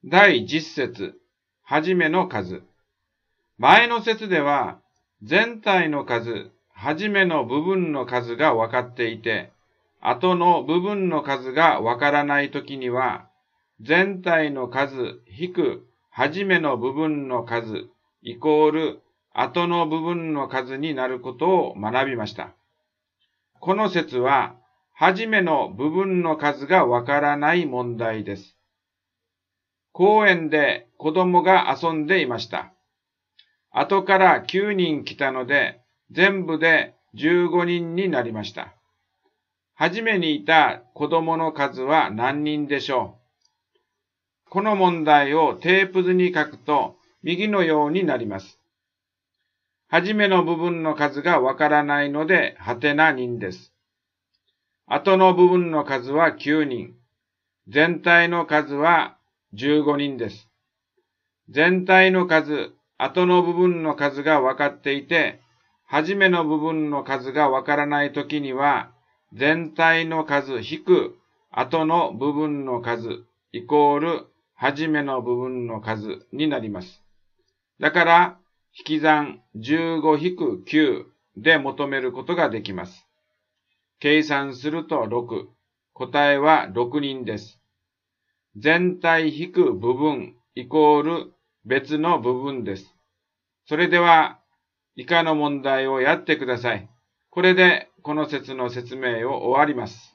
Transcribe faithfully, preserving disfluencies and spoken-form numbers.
第十節、はじめの数。前の節では、全体の数、はじめの部分の数が分かっていて、後の部分の数が分からないときには、全体の数引くはじめの部分の数イコール後の部分の数になることを学びました。この節は、はじめの部分の数がわからない問題です。公園で子供が遊んでいました。後からきゅうにん来たので、全部でじゅうごにんになりました。はじめにいた子供の数は何人でしょう？この問題をテープ図に書くと右のようになります。はじめの部分の数がわからないので、はてな人です。後の部分の数はきゅうにん。全体の数はじゅうごにんです。全体の数、後の部分の数がわかっていて、はじめの部分の数がわからないときには、全体の数引く後の部分の数イコールはじめの部分の数になります。だから、引き算じゅうご引くきゅうで求めることができます。計算するとろく。答えはろくにんです。全体引く部分イコール別の部分です。それでは、以下の問題をやってください。これでこの節の説明を終わります。